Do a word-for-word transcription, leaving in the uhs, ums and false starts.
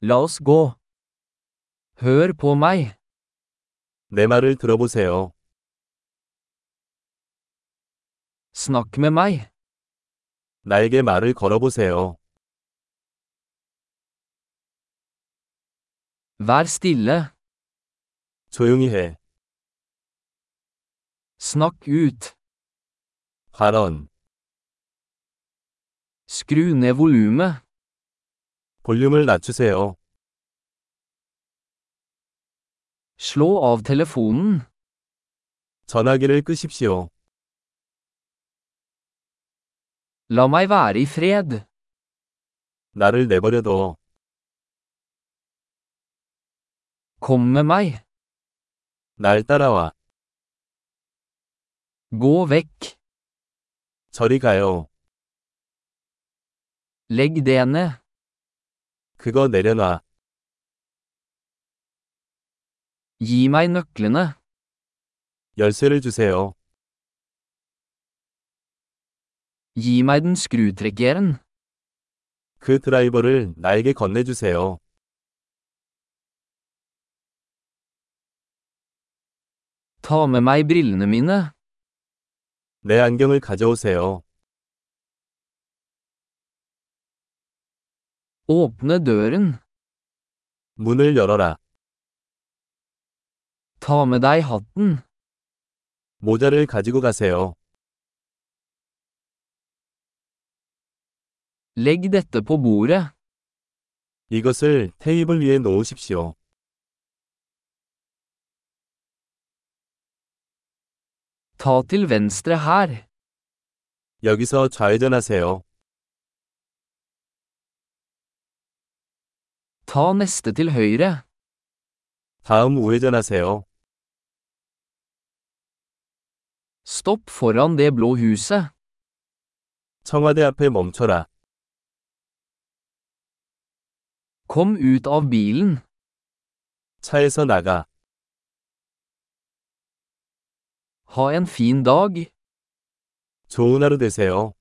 La oss gå. Hør på meg. 내 말을 들어보세요. Snakk med meg. 나에게 말을 걸어보세요. Vær stille. 조용히 해. Snakk ut. 발언. Skru ned volumet. 볼륨을 낮추세요. Slå av telefonen. 전화기를 끄십시오. La meg være i fred. 나를 내버려둬. Kom med meg. 날 따라와. Gå vekk. 저리 가요. Legg det ned. 그거 내려놔. Gi meg nøklene. 열쇠를 주세요. Gi meg den skrutrekkeren. 그 드라이버를 나에게 건네주세요. Ta med meg brillene mine. 내 안경을 가져오세요. Åpne døren. 문을 열어라. Ta med deg hatten. 모자를 가지고 가세요. Legg dette på bordet. 이것을 테이블 위에 놓으십시오. Ta til venstre her. 여기서 좌회전하세요. Ta neste til høyre. 다음 우회전하세요. Stopp foran det blå huset. 청와대 앞에 멈춰라. Kom ut av bilen. 차에서 나가. Ha en fin dag. 좋은 하루 되세요.